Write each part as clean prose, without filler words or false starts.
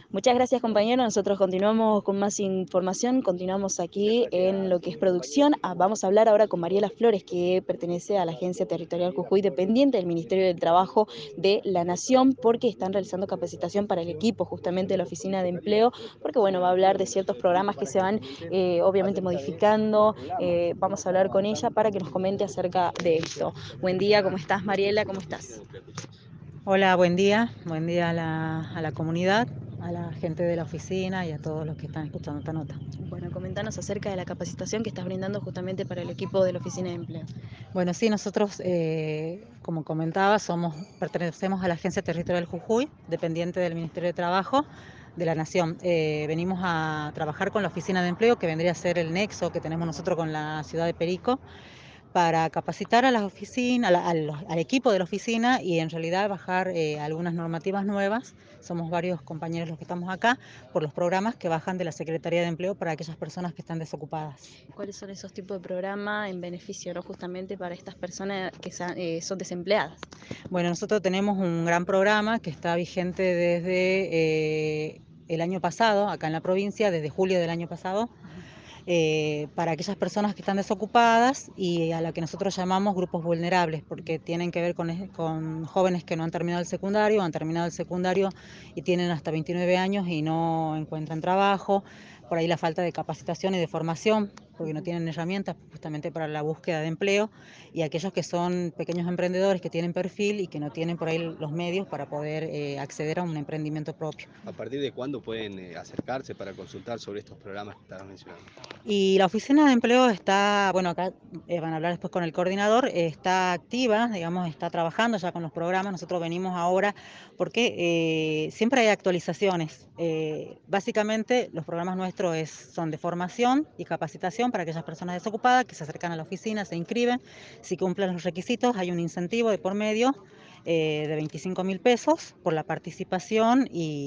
Muchas gracias, compañero. Nosotros continuamos con más información, continuamos aquí en lo que es producción. Vamos a hablar ahora con Mariela Flores, que pertenece a la Agencia Territorial Jujuy, dependiente del Ministerio del Trabajo de la Nación, porque están realizando capacitación para el equipo justamente de la Oficina de Empleo, porque bueno, va a hablar de ciertos programas que se van obviamente modificando. Vamos a hablar con ella para que nos comente acerca de esto. Buen día, ¿cómo estás, Mariela? ¿Cómo estás? Hola, buen día a la comunidad, a la gente de la oficina y a todos los que están escuchando esta nota. Bueno, comentanos acerca de la capacitación que estás brindando justamente para el equipo de la Oficina de Empleo. Bueno, sí, nosotros, como comentaba, pertenecemos a la Agencia Territorial Jujuy, dependiente del Ministerio de Trabajo de la Nación. Venimos a trabajar con la Oficina de Empleo, que vendría a ser el nexo que tenemos nosotros con la ciudad de Perico, para capacitar a las oficinas, al equipo de la oficina y en realidad bajar algunas normativas nuevas. Somos varios compañeros los que estamos acá por los programas que bajan de la Secretaría de Empleo para aquellas personas que están desocupadas. ¿Cuáles son esos tipos de programas en beneficio, ¿no? Justamente para estas personas que son desempleadas? Bueno, nosotros tenemos un gran programa que está vigente desde el año pasado, acá en la provincia, desde julio del año pasado, para aquellas personas que están desocupadas y a la que nosotros llamamos grupos vulnerables, porque tienen que ver con jóvenes que no han terminado el secundario, han terminado el secundario y tienen hasta 29 años y no encuentran trabajo, por ahí la falta de capacitación y de formación, porque no tienen herramientas justamente para la búsqueda de empleo, y aquellos que son pequeños emprendedores que tienen perfil y que no tienen por ahí los medios para poder acceder a un emprendimiento propio. ¿A partir de cuándo pueden acercarse para consultar sobre estos programas que estabas mencionando? Y la oficina de empleo está, bueno, acá van a hablar después con el coordinador, está activa, digamos, está trabajando ya con los programas. Nosotros venimos ahora porque siempre hay actualizaciones. Básicamente los programas nuestros son de formación y capacitación para aquellas personas desocupadas que se acercan a la oficina, se inscriben. Si cumplen los requisitos hay un incentivo de por medio de 25.000 pesos por la participación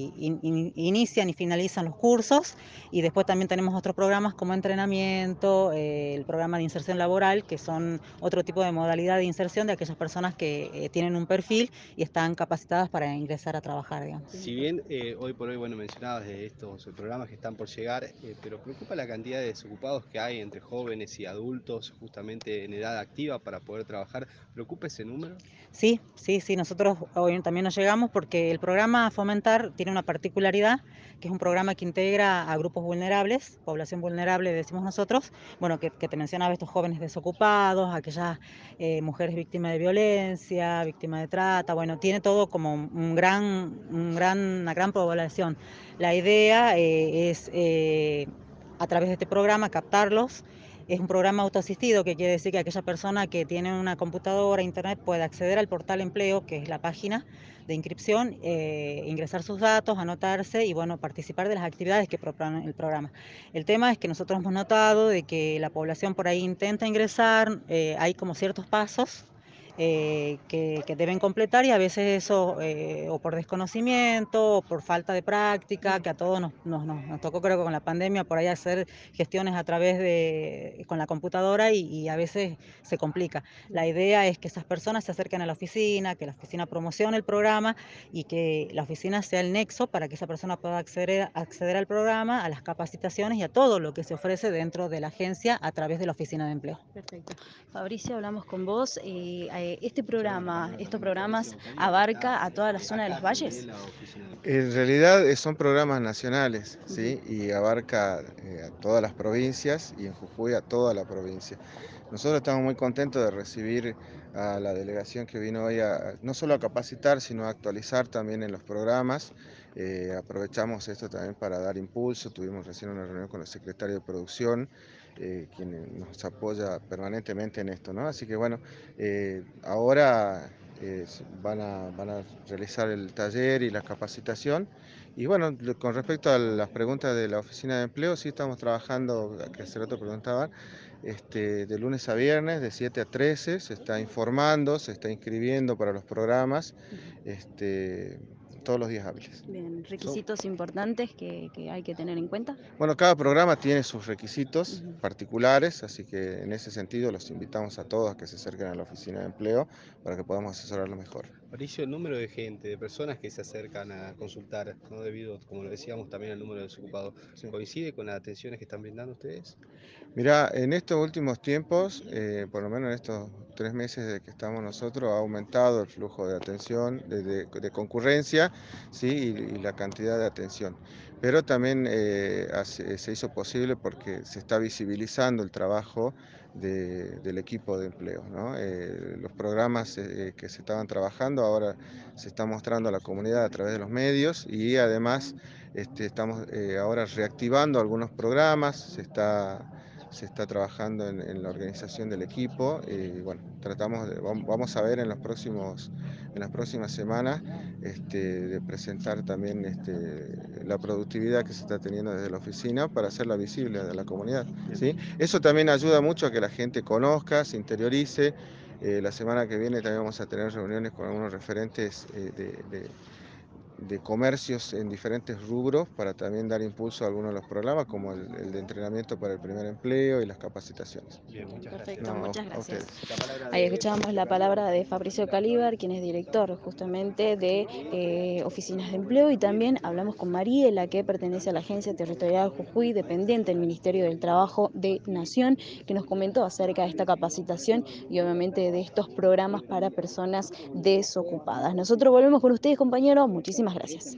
y inician y finalizan los cursos. Y después también tenemos otros programas como entrenamiento, el programa de inserción laboral, que son otro tipo de modalidad de inserción de aquellas personas que tienen un perfil y están capacitadas para ingresar a trabajar, digamos. Si bien hoy por hoy, bueno, mencionabas de estos programas que están por llegar, pero preocupa la cantidad de desocupados que hay entre jóvenes y adultos justamente en edad activa para poder trabajar. ¿Preocupa ese número? Sí, sí, sí, nosotros hoy también nos llegamos porque el programa Fomentar tiene una particularidad, que es un programa que integra a grupos vulnerables, población vulnerable decimos nosotros, bueno, que te mencionaba estos jóvenes desocupados, aquellas mujeres víctimas de violencia, víctimas de trata, bueno, tiene todo como una gran población. La idea es a través de este programa captarlos. Es un programa autoasistido, que quiere decir que aquella persona que tiene una computadora, internet, puede acceder al portal empleo, que es la página de inscripción, ingresar sus datos, anotarse y bueno, participar de las actividades que propone el programa. El tema es que nosotros hemos notado de que la población por ahí intenta ingresar, hay como ciertos pasos que deben completar y a veces eso o por desconocimiento o por falta de práctica, que a todos nos tocó creo que con la pandemia por ahí hacer gestiones a través con la computadora y a veces se complica. La idea es que esas personas se acerquen a la oficina, que la oficina promocione el programa y que la oficina sea el nexo para que esa persona pueda acceder al programa, a las capacitaciones y a todo lo que se ofrece dentro de la agencia a través de la oficina de empleo. Perfecto. Fabricio, hablamos con vos. Este programa, estos programas abarca a toda la zona de los valles. En realidad son programas nacionales, ¿sí? Y abarca a todas las provincias y en Jujuy a toda la provincia. Nosotros estamos muy contentos de recibir a la delegación que vino hoy no solo a capacitar, sino a actualizar también en los programas. Aprovechamos esto también para dar impulso. Tuvimos recién una reunión con el secretario de Producción, quien nos apoya permanentemente en esto, ¿no? Así que bueno, ahora van a realizar el taller y la capacitación. Y bueno, con respecto a las preguntas de la oficina de empleo, sí estamos trabajando, que hace rato preguntaban, de lunes a viernes, de 7 a 13, se está informando, se está inscribiendo para los programas, este, todos los días hábiles. Bien, requisitos importantes que hay que tener en cuenta. Bueno, cada programa tiene sus requisitos particulares, así que en ese sentido los invitamos a todos a que se acerquen a la oficina de empleo para que podamos asesorarlo mejor. Mauricio, el número de gente, de personas que se acercan a consultar, ¿no? Debido, como lo decíamos, también al número de desocupados, Sí. ¿coincide con las atenciones que están brindando ustedes? Mira, en estos últimos tiempos, por lo menos en estos 3 meses de que estamos nosotros, ha aumentado el flujo de atención, de concurrencia, ¿sí? Y la cantidad de atención. Pero también se hizo posible porque se está visibilizando el trabajo del equipo de empleo, ¿no? Los programas que se estaban trabajando ahora se están mostrando a la comunidad a través de los medios y además estamos ahora reactivando algunos programas, se está trabajando en la organización del equipo y bueno, vamos a ver en las próximas semanas de presentar también la productividad que se está teniendo desde la oficina para hacerla visible a la comunidad, ¿sí? Eso también ayuda mucho a que la gente conozca, se interiorice. La semana que viene también vamos a tener reuniones con algunos referentes de comercios en diferentes rubros para también dar impulso a algunos de los programas, como el de entrenamiento para el primer empleo y las capacitaciones. Bien, Bien, muchas gracias. perfecto, No, muchas a ustedes. gracias. La palabra Ahí de escuchábamos Fabricio la Calíbar. palabra de Fabricio Calíbar, quien es director justamente de oficinas de empleo, y también hablamos con Mariela, que pertenece a la Agencia Territorial Jujuy, dependiente del Ministerio del Trabajo de Nación, que nos comentó acerca de esta capacitación y obviamente de estos programas para personas desocupadas. Nosotros volvemos con ustedes, compañeros. Muchísimas gracias.